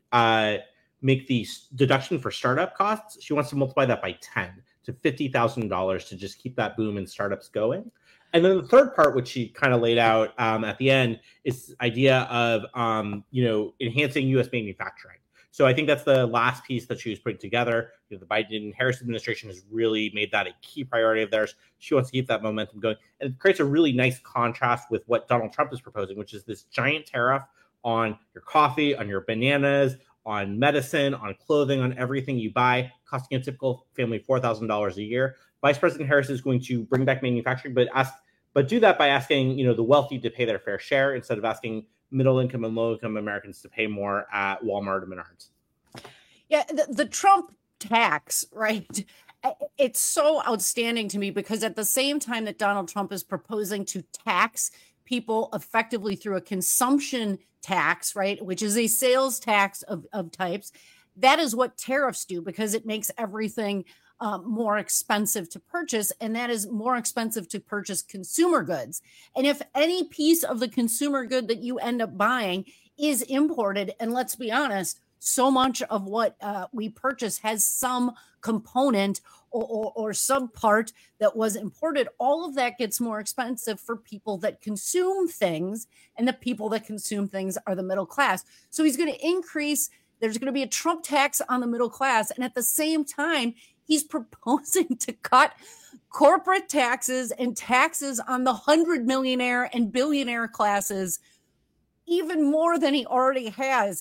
make the deduction for startup costs. She wants to multiply that by 10 to $50,000 to just keep that boom in startups going. And then the third part, which she kind of laid out at the end, is this idea of enhancing U.S. manufacturing. So I think that's the last piece that she was putting together. The Biden-Harris administration has really made that a key priority of theirs. She wants to keep that momentum going. And it creates a really nice contrast with what Donald Trump is proposing, which is this giant tariff on your coffee, on your bananas, on medicine, on clothing, on everything you buy, costing a typical family $4,000 a year. Vice President Harris is going to bring back manufacturing, but ask but do that by asking, the wealthy to pay their fair share instead of asking middle income and low income Americans to pay more at Walmart and Menards. Yeah, the Trump tax, right? It's so outstanding to me because at the same time that Donald Trump is proposing to tax people effectively through a consumption tax, right, which is a sales tax of types, that is what tariffs do because it makes everything more expensive to purchase, and that is more expensive to purchase consumer goods. And if any piece of the consumer good that you end up buying is imported, and let's be honest, so much of what we purchase has some component or some part that was imported, all of that gets more expensive for people that consume things, and the people that consume things are the middle class. So he's going to increase, there's going to be a Trump tax on the middle class, and at the same time, he's proposing to cut corporate taxes and taxes on the 100 millionaire and billionaire classes even more than he already has.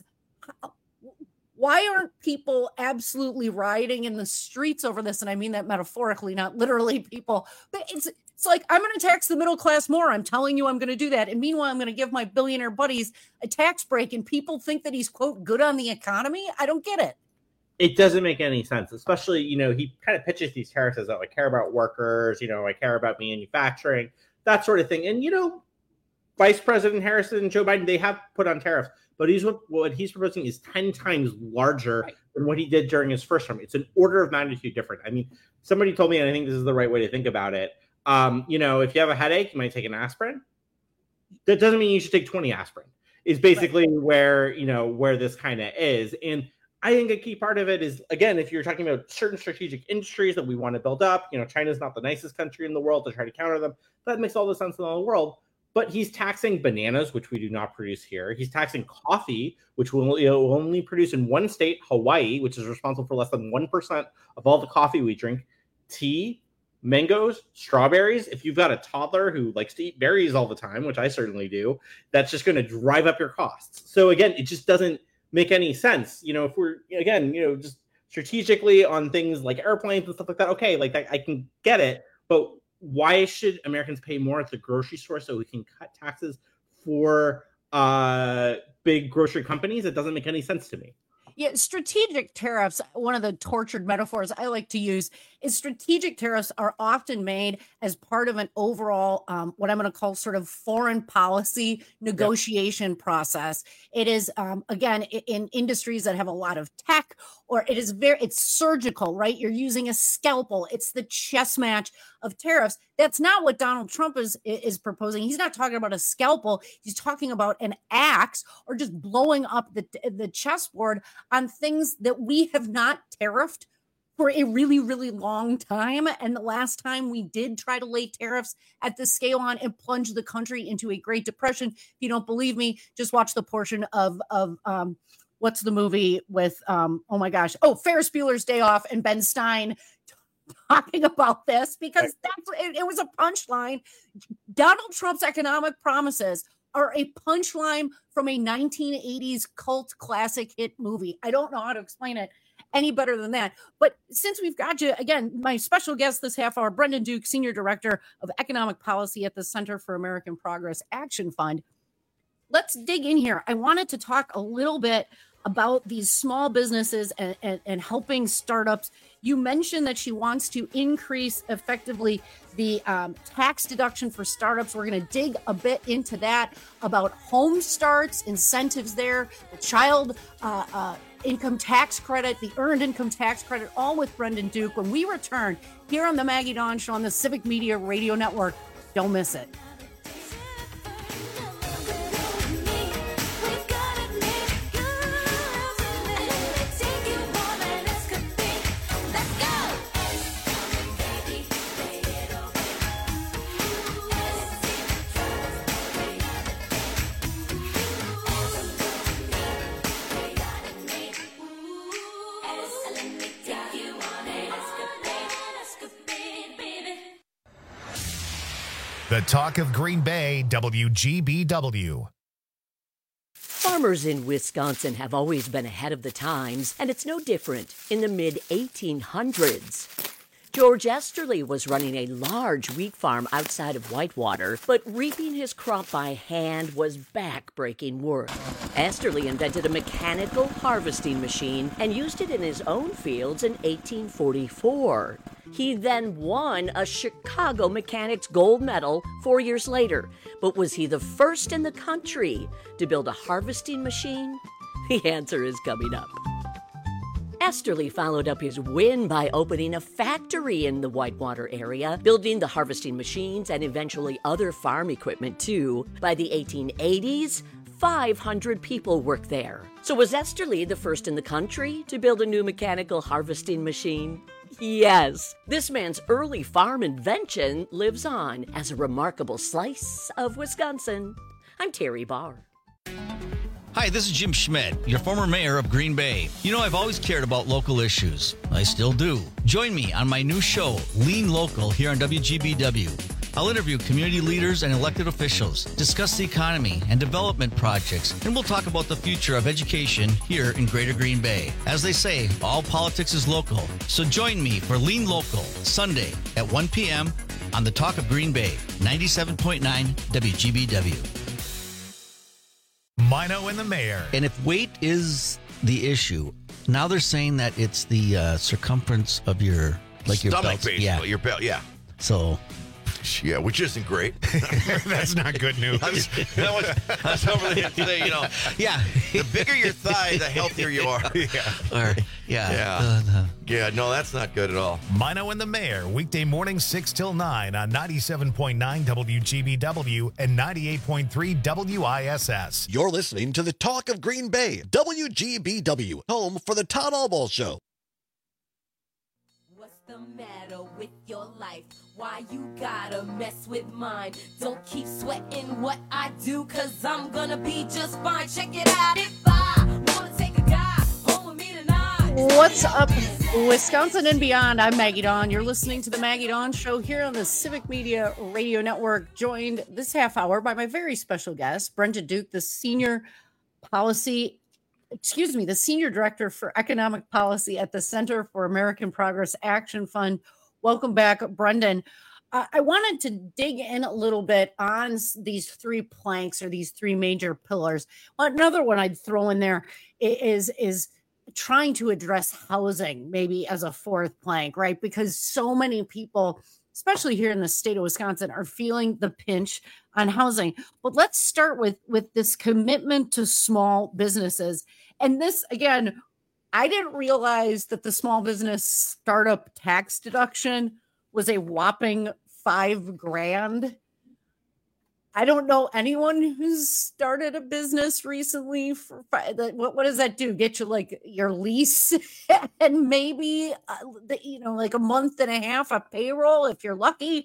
Why aren't people absolutely rioting in the streets over this? And I mean that metaphorically, not literally, people. But it's like, I'm going to tax the middle class more. I'm telling you I'm going to do that. And meanwhile, I'm going to give my billionaire buddies a tax break. And people think that he's, quote, good on the economy. I don't get it. It doesn't make any sense, especially, he kind of pitches these tariffs as, I care about workers, I care about manufacturing, that sort of thing. And, Vice President Harris and Joe Biden, they have put on tariffs, but what he's proposing is 10 times larger than what he did during his first term. It's an order of magnitude different. I mean, somebody told me, and I think this is the right way to think about it, if you have a headache, you might take an aspirin. That doesn't mean you should take 20 aspirin, is basically where this kind of is. And I think a key part of it is, again, if you're talking about certain strategic industries that we want to build up, China's not the nicest country in the world to try to counter them. That makes all the sense in the world. But he's taxing bananas, which we do not produce here. He's taxing coffee, which will only produce in one state, Hawaii, which is responsible for less than 1% of all the coffee we drink. Tea, mangoes, strawberries. If you've got a toddler who likes to eat berries all the time, which I certainly do, that's just going to drive up your costs. So again, it just doesn't make any sense. If we're, again, just strategically on things like airplanes and stuff like that, okay, like I can get it, but why should Americans pay more at the grocery store so we can cut taxes for big grocery companies? It doesn't make any sense to me. Yeah, strategic tariffs, one of the tortured metaphors I like to use is strategic tariffs are often made as part of an overall, what I'm going to call sort of foreign policy negotiation process. It is, again, in industries that have a lot of tech, or it's surgical, right? You're using a scalpel. It's the chess match of tariffs. That's not what Donald Trump is proposing. He's not talking about a scalpel. He's talking about an axe or just blowing up the chessboard on things that we have not tariffed for a really, really long time. And the last time we did try to lay tariffs at this scale on, it plunged the country into a Great Depression. If you don't believe me, just watch the portion of what's the movie with, Ferris Bueller's Day Off and Ben Stein talking about this, because it was a punchline. Donald Trump's economic promises are a punchline from a 1980s cult classic hit movie. I don't know how to explain it any better than that. But since we've got you, again, my special guest this half hour, Brendan Duke, Senior Director of Economic Policy at the Center for American Progress Action Fund. Let's dig in here. I wanted to talk a little bit about these small businesses and helping startups. You mentioned that she wants to increase effectively the tax deduction for startups. We're going to dig a bit into that, about home starts, incentives there, the child income tax credit, the earned income tax credit, all with Brendan Duke when we return here on the Maggie Dawn Show on the Civic Media Radio Network. Don't miss it. The talk of Green Bay, WGBW. Farmers in Wisconsin have always been ahead of the times, and it's no different in the mid-1800s. George Esterly was running a large wheat farm outside of Whitewater, but reaping his crop by hand was back-breaking work. Esterly invented a mechanical harvesting machine and used it in his own fields in 1844. He then won a Chicago Mechanics Gold Medal 4 years later. But was he the first in the country to build a harvesting machine? The answer is coming up. Esterly followed up his win by opening a factory in the Whitewater area, building the harvesting machines and eventually other farm equipment too. By the 1880s, 500 people worked there. So was Esterly the first in the country to build a new mechanical harvesting machine? Yes. This man's early farm invention lives on as a remarkable slice of Wisconsin. I'm Terry Barr. Hi, this is Jim Schmidt, your former mayor of Green Bay. You know, I've always cared about local issues. I still do. Join me on my new show, Lean Local, here on WGBW. I'll interview community leaders and elected officials, discuss the economy and development projects, and we'll talk about the future of education here in Greater Green Bay. As they say, all politics is local. So join me for Lean Local, Sunday at 1 p.m. on the Talk of Green Bay, 97.9 WGBW. Mino and the Mayor. And if weight is the issue, now they're saying that it's the circumference of your stomach, belt. basically. Yeah. Your belt, yeah. So, yeah, which isn't great. That's not good news. I was over there today, you know. Yeah. The bigger your thigh, the healthier you are. Yeah, no, that's not good at all. Mino and the Mayor, weekday morning 6 till 9 on 97.9 WGBW and 98.3 WISS. You're listening to the Talk of Green Bay, WGBW, home for the Todd Albaugh Show. What's the matter with your life? Why you gotta mess with mine? Don't keep sweating what I do, cause I'm gonna be just fine. Check it out. If I wanna take a guy home with me tonight. What's up, Wisconsin and beyond? I'm Maggie Dawn. You're listening to the Maggie Dawn Show here on the Civic Media Radio Network. Joined this half hour by my very special guest, Brenda Duke, the Senior Director for Economic Policy at the Center for American Progress Action Fund. Welcome back, Brendan. I wanted to dig in a little bit on these three planks or these three major pillars. Another one I'd throw in there is trying to address housing, maybe as a fourth plank, right? Because so many people, especially here in the state of Wisconsin, are feeling the pinch on housing. But let's start with this commitment to small businesses. And this, again, I didn't realize that the small business startup tax deduction was a whopping $5,000. I don't know anyone who's started a business recently for what does that do? Get you like your lease and maybe like a month and a half of payroll if you're lucky.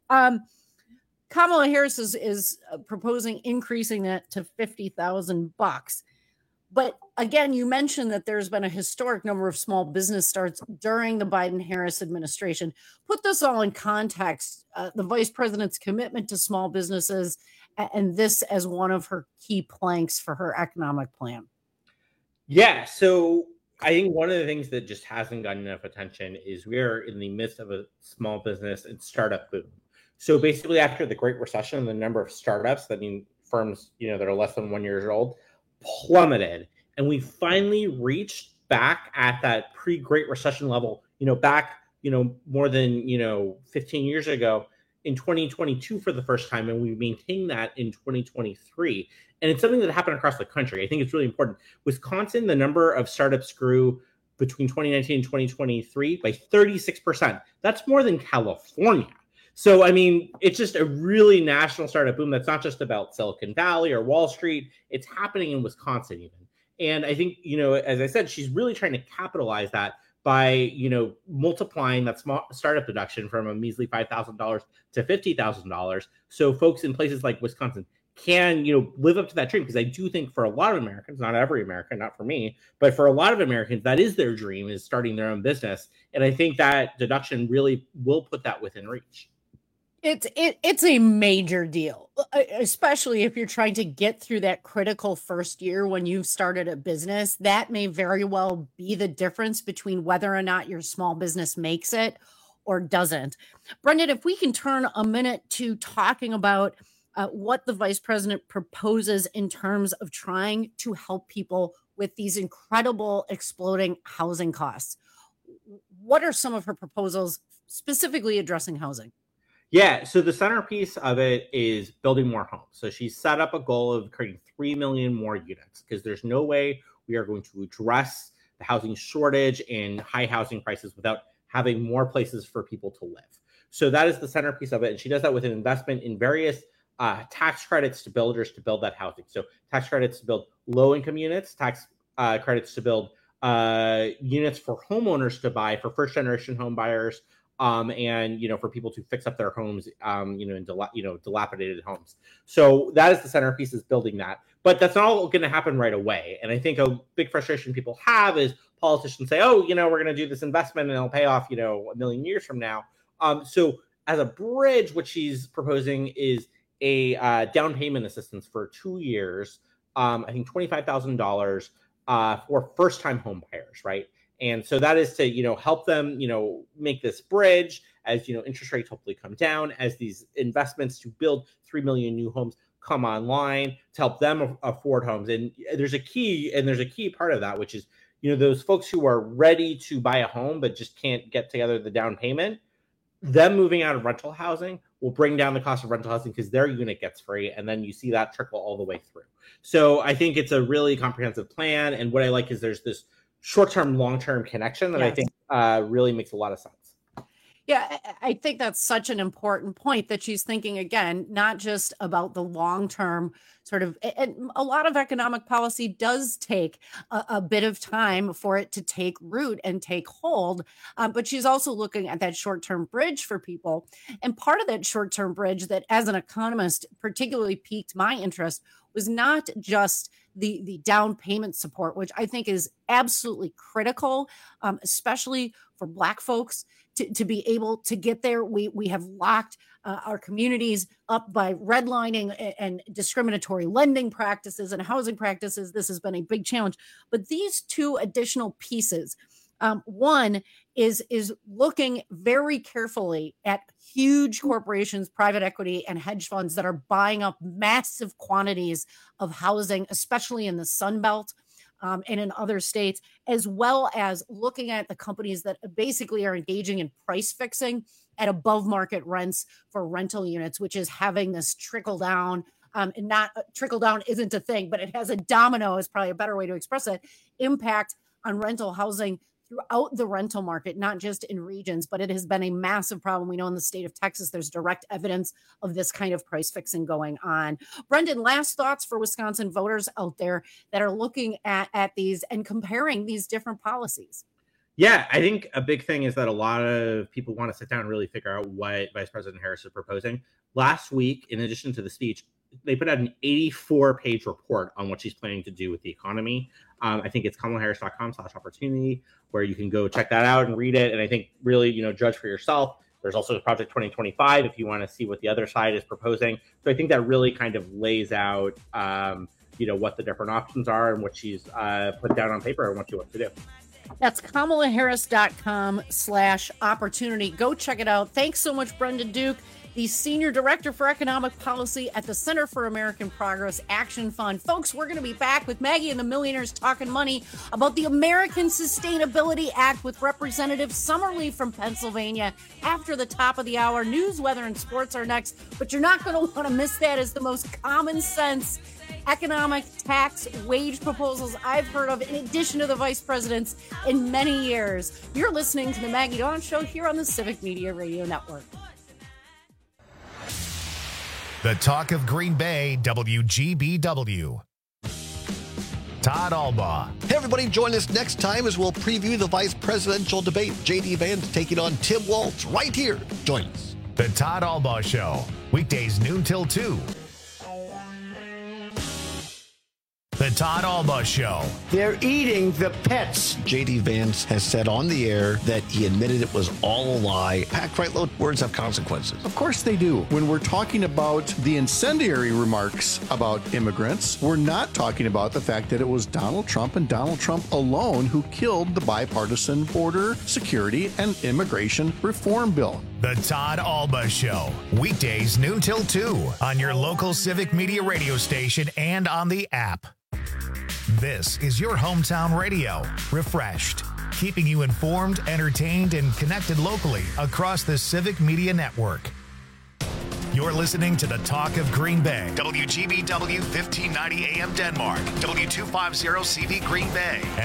Kamala Harris is proposing increasing that to $50,000. But again, you mentioned that there's been a historic number of small business starts during the Biden-Harris administration. Put this all in context, the vice president's commitment to small businesses and this as one of her key planks for her economic plan. Yeah, so I think one of the things that just hasn't gotten enough attention is we're in the midst of a small business and startup boom. So basically after the Great Recession, the number of startups, that mean firms, that are less than 1 year old, plummeted, and we finally reached back at that pre-Great Recession level, back, more than, 15 years ago in 2022 for the first time, and we maintained that in 2023. And it's something that happened across the country. I think it's really important. Wisconsin, the number of startups grew between 2019 and 2023 by 36%. That's more than California. So, I mean, it's just a really national startup boom that's not just about Silicon Valley or Wall Street. It's happening in Wisconsin even. And I think, as I said, she's really trying to capitalize that by, multiplying that small startup deduction from a measly $5,000 to $50,000. So folks in places like Wisconsin can, live up to that dream. Because I do think for a lot of Americans, not every American, not for me, but for a lot of Americans, that is their dream, is starting their own business. And I think that deduction really will put that within reach. It's a major deal, especially if you're trying to get through that critical first year when you've started a business. That may very well be the difference between whether or not your small business makes it or doesn't. Brendan, if we can turn a minute to talking about what the vice president proposes in terms of trying to help people with these incredible exploding housing costs. What are some of her proposals specifically addressing housing? Yeah, so the centerpiece of it is building more homes. So she's set up a goal of creating 3 million more units because there's no way we are going to address the housing shortage and high housing prices without having more places for people to live. So that is the centerpiece of it. And she does that with an investment in various tax credits to builders to build that housing. So tax credits to build low-income units, tax credits to build units for homeowners to buy, for first-generation home buyers, and for people to fix up their homes, in dilapidated homes. So that is the centerpiece, is building that. But that's not all going to happen right away. And I think a big frustration people have is politicians say, "Oh, we're going to do this investment and it'll pay off, a million years from now." So as a bridge, what she's proposing is a down payment assistance for 2 years. I think $25,000 for first-time home buyers, right? And so that is to, help them, make this bridge as, interest rates hopefully come down, as these investments to build 3 million new homes come online, to help them afford homes. And there's a key part of that, which is, those folks who are ready to buy a home but just can't get together the down payment, them moving out of rental housing will bring down the cost of rental housing because their unit gets free. And then you see that trickle all the way through. So I think it's a really comprehensive plan. And what I like is there's this short-term, long-term connection that I think really makes a lot of sense. Yeah, I think that's such an important point, that she's thinking, again, not just about the long-term sort of, and a lot of economic policy does take a bit of time for it to take root and take hold. But she's also looking at that short-term bridge for people. And part of that short-term bridge that, as an economist, particularly piqued my interest was not just the down payment support, which I think is absolutely critical, especially for Black folks to be able to get there. We have locked our communities up by redlining and discriminatory lending practices and housing practices. This has been a big challenge. But these two additional pieces, one is looking very carefully at huge corporations, private equity, and hedge funds that are buying up massive quantities of housing, especially in the Sun Belt and in other states, as well as looking at the companies that basically are engaging in price fixing at above market rents for rental units, which is having this trickle down. And not trickle down isn't a thing, but it has a domino, is probably a better way to express it, impact on rental housing throughout the rental market, not just in regions, but it has been a massive problem. We know in the state of Texas, there's direct evidence of this kind of price fixing going on. Brendan, last thoughts for Wisconsin voters out there that are looking at these and comparing these different policies? Yeah, I think a big thing is that a lot of people want to sit down and really figure out what Vice President Harris is proposing. Last week, in addition to the speech, they put out an 84-page report on what she's planning to do with the economy. I think it's kamalaharris.com/opportunity, where you can go check that out and read it. And I think really, judge for yourself. There's also the Project 2025 if you want to see what the other side is proposing. So I think that really kind of lays out, what the different options are and what she's put down on paper and what she wants to do. That's kamalaharris.com/opportunity. Go check it out. Thanks so much, Brendan Duke, the Senior Director for Economic Policy at the Center for American Progress Action Fund. Folks, we're going to be back with Maggie and the Millionaires talking money about the American Sustainability Act with Representative Summerlee from Pennsylvania after the top of the hour. News, weather, and sports are next, but you're not going to want to miss that as the most common sense economic, tax, wage proposals I've heard of, in addition to the vice president's, in many years. You're listening to the Maggie Dawn Show here on the Civic Media Radio Network. The talk of Green Bay, WGBW. Todd Albaugh. Hey, everybody, join us next time as we'll preview the vice presidential debate. J.D. Vance taking on Tim Walz right here. Join us. The Todd Albaugh Show, weekdays noon till 2. The Todd Alba Show. They're eating the pets. J.D. Vance has said on the air that he admitted it was all a lie. Packed right low, words have consequences. Of course they do. When we're talking about the incendiary remarks about immigrants, we're not talking about the fact that it was Donald Trump and Donald Trump alone who killed the bipartisan border security and immigration reform bill. The Todd Alba Show. Weekdays noon till 2 on your local Civic Media radio station and on the app. This is your hometown radio. Refreshed. Keeping you informed, entertained, and connected locally across the Civic Media Network. You're listening to the Talk of Green Bay. WGBW 1590 AM Denmark. W250 CV Green Bay.